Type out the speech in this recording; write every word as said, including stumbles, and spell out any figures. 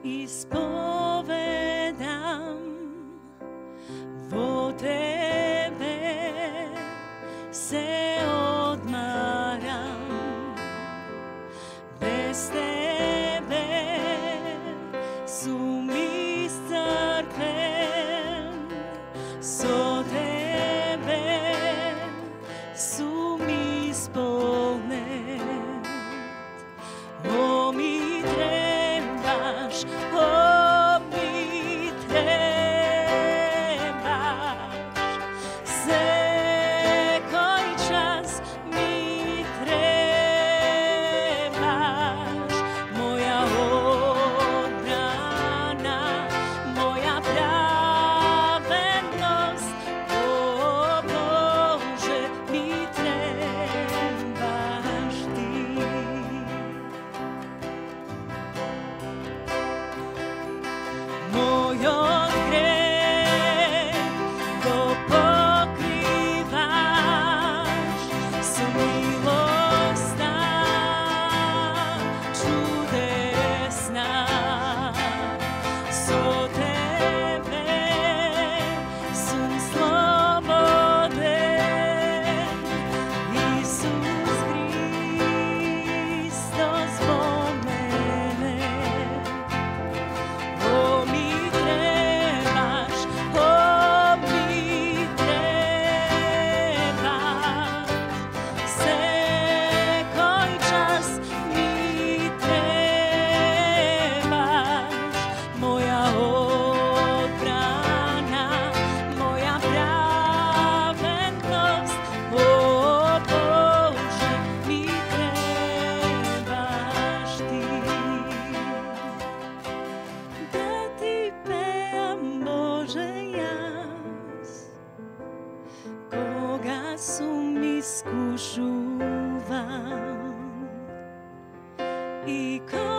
ispovedam vo tebe se odmaram, bez tebe sum iscrpen, so tebe sum ispolnet. O mi trebaš, o mi trebaš, se koji čas mi trebaš, moja odbrana, moja pravednost, o Bože, mi trebaš ti. Moj greh ko pokrivaš, su milosna, čudesna, so tebe sum sloboden, Isus Hristos vo mene. O mi trebaš, o mi trebaš, se koji čas mi trebaš, moja odbrana, moja pravednost, o Bože, mi trebaš ti. Da ti pejam, Bože, jas, koga sum iskušuvan i ko